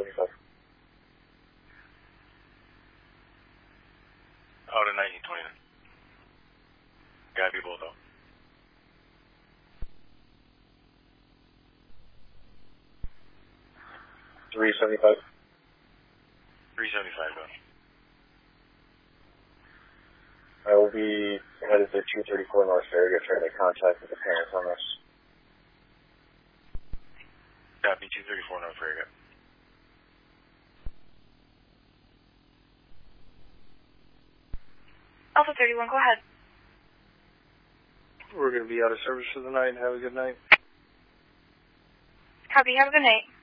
375. Out of 1929. Gotta be both out. $375. 375, go. I will be headed to 234 North Farragut, trying to make contact with the parents on this. Copy, 234 North Farragut. Alpha 31, go ahead. We're going to be out of service for the night. Have a good night. Copy, have a good night.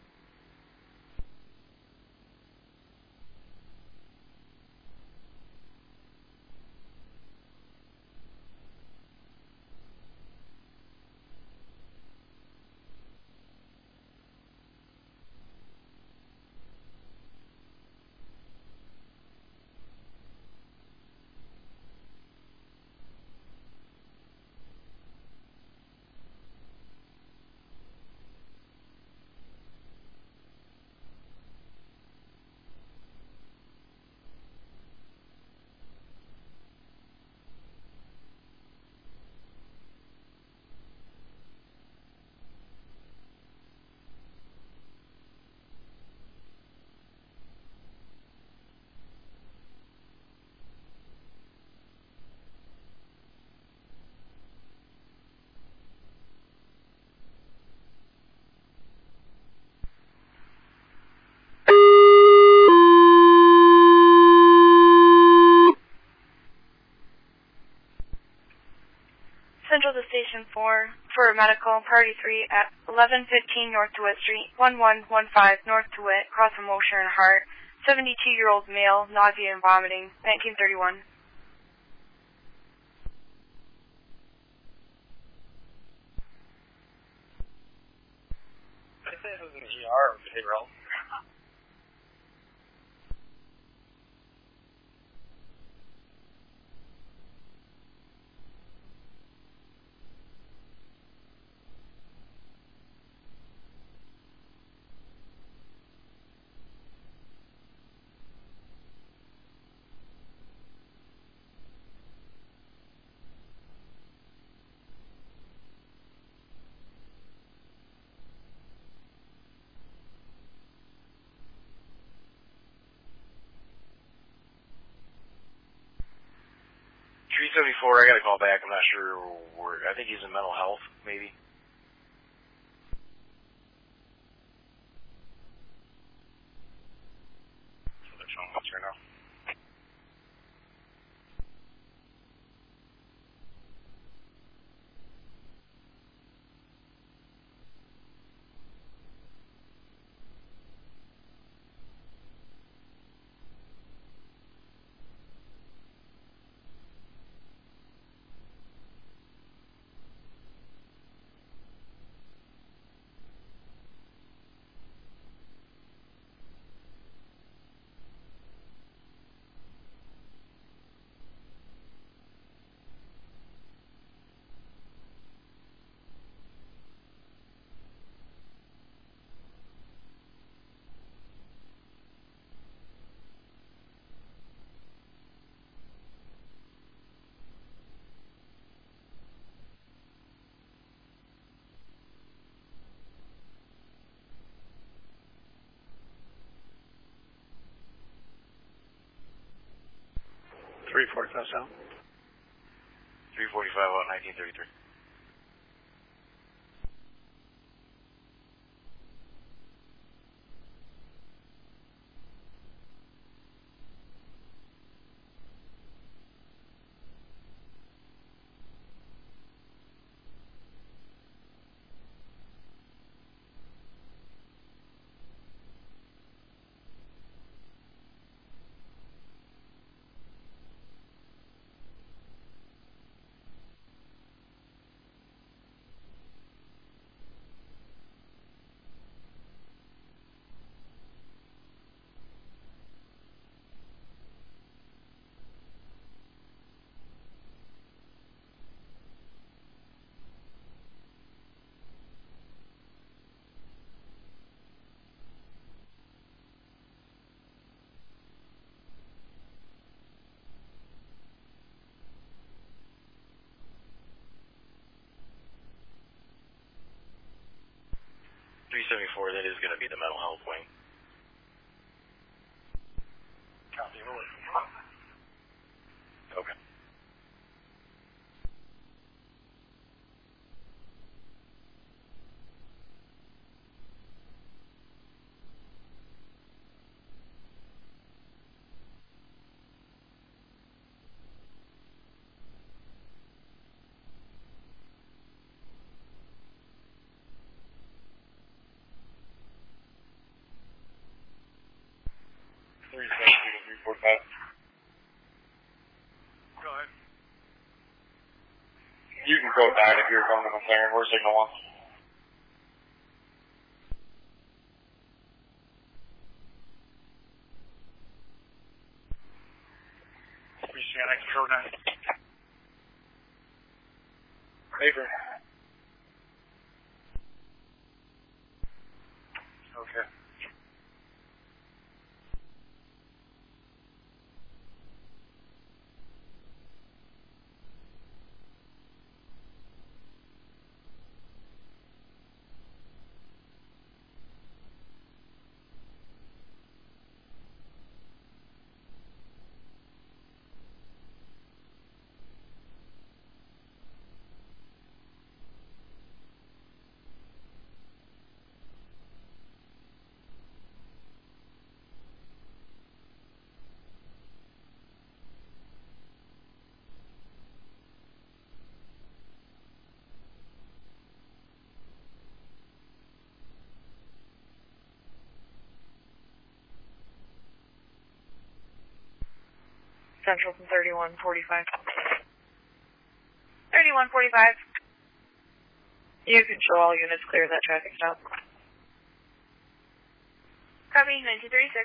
Central to Station 4 for medical, Party 3 at 1115 North DeWitt Street, 1115 North DeWitt, cross from Mosher and Hart, 72-year-old male, nausea and vomiting, 1931. I say it was an ER or behavioral. I gotta call back. I'm not sure where. I think he's in mental health, maybe. So they're showing us right now. $345 out. 345 out, 1933. 474, that is going to be the mental health wing. Copy. Okay. Go ahead. You can go down if you're going to McLaren. We're signal one. We see an extra now. Paper. Okay. Central from 3145. 3145. You control all units, clear that traffic stop. Copy, 1936.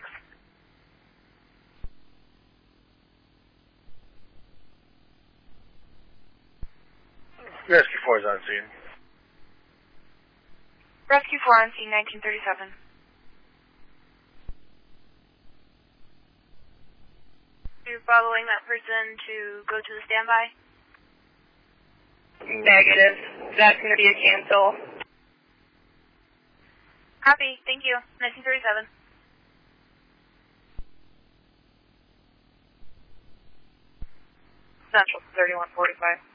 Rescue 4 is on scene. Rescue 4 on scene, 1937. You're following that person to go to the standby? Negative. That's going to be a cancel. Copy. Thank you. 1937. Central 3145.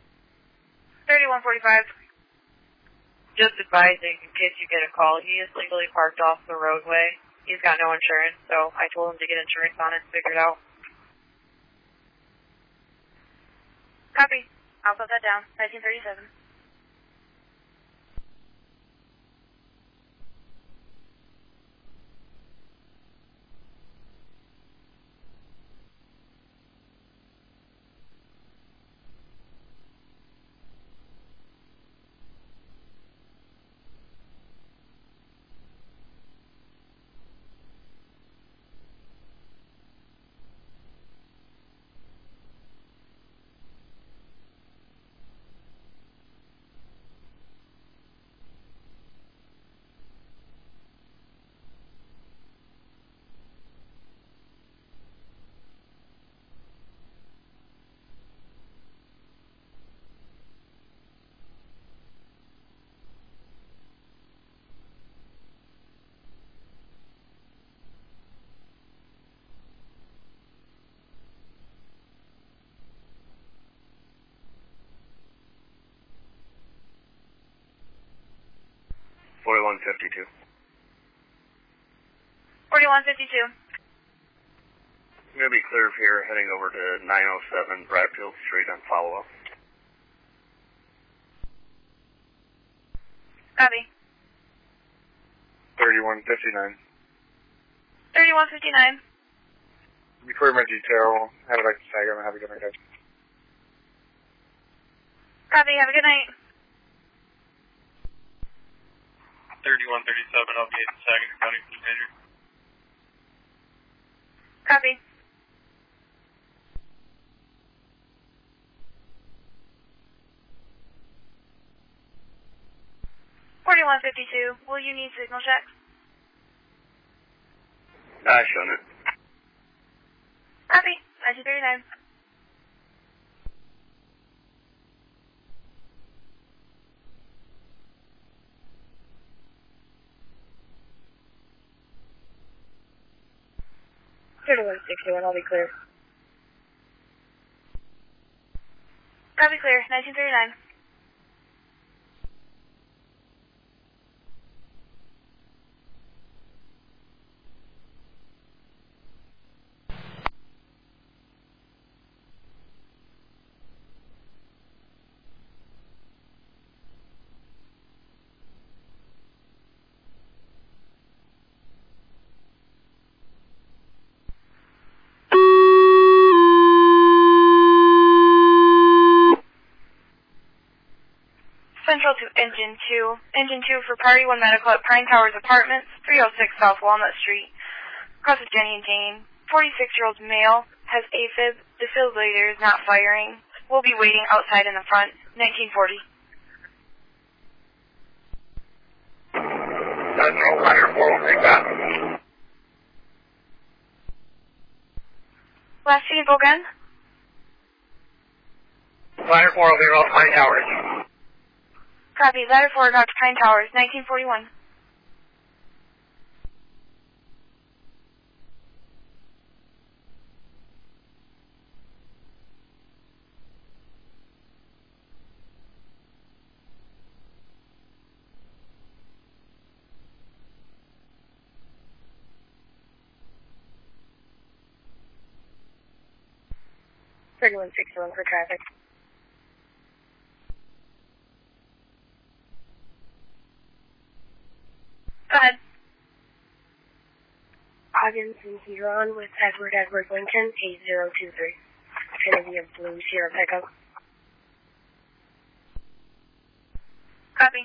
3145. Just advising in case you get a call, he is legally parked off the roadway. He's got no insurance, so I told him to get insurance on it and figure it out. Copy. I'll put that down. 1937. Forty-one 52. 4152. I'm going to be clear here, heading over to 907 Bradfield Street on follow-up. Copy. 3159. 3159. Before my detail, have a nice day. Have a good night, guys. Copy. Have a good night. 3137, I'll be at Saginaw County Major. Copy. $41.52. Will you need signal check? I've shown it. Copy. 1939. 3161, I'll be clear. Copy clear, 1939. Central to Engine 2. Engine 2 for Party 1 Medical at Pine Towers Apartments, 306 South Walnut Street. Across with Jenny and Jane. 46-year-old male, has AFib, defibrillator is not firing. Will be waiting outside in the front, 1940. Central, Ladder 4 will take that. Last vehicle again? Ladder 4 will be around Pine Towers. Copy, Ladder 4 out to Pine Towers, 1941. for traffic. Go ahead. Hoggins and Huron with Edward Lincoln, 8023. Going to be a Blue Sierra pickup. Copy.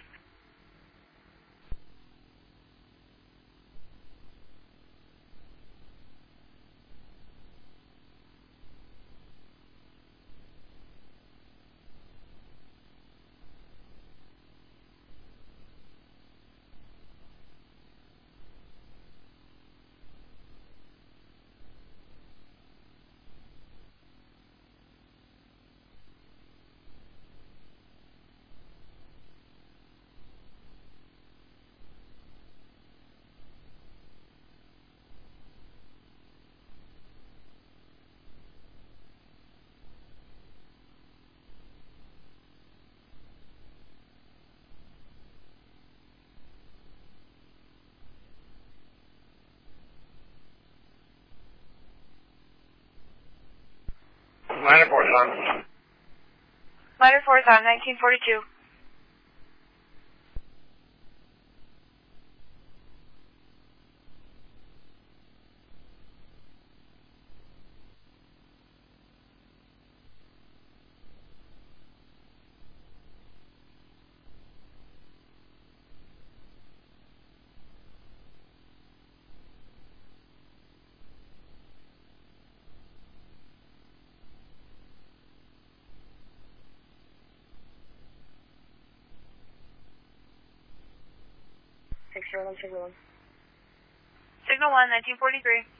Ladder 4 is on. Ladder 4 is on, 1942. Signal 1. Signal 1, 1943.